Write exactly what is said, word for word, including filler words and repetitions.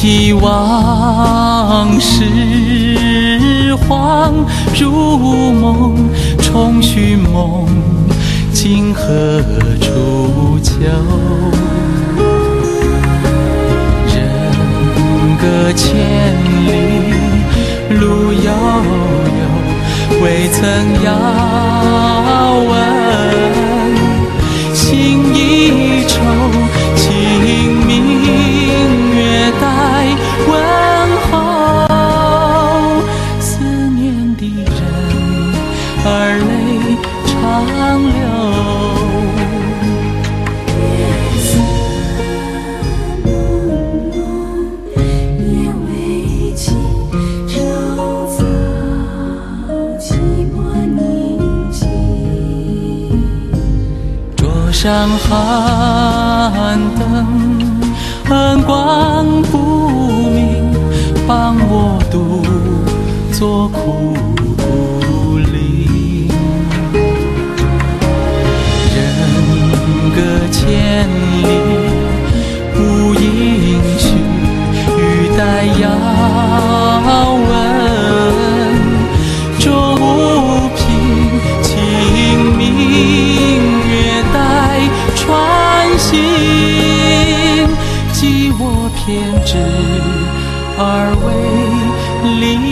忆往事恍如梦，重寻梦今何处求？人隔千里路悠悠，未曾遥问，心已愁，清明月待问候。思念的人儿泪长流。上寒灯，恩光不明，帮我独坐苦苦林。人隔千里无音讯，欲待遥问，浊无凭，清明穿行，寄我偏执而为离。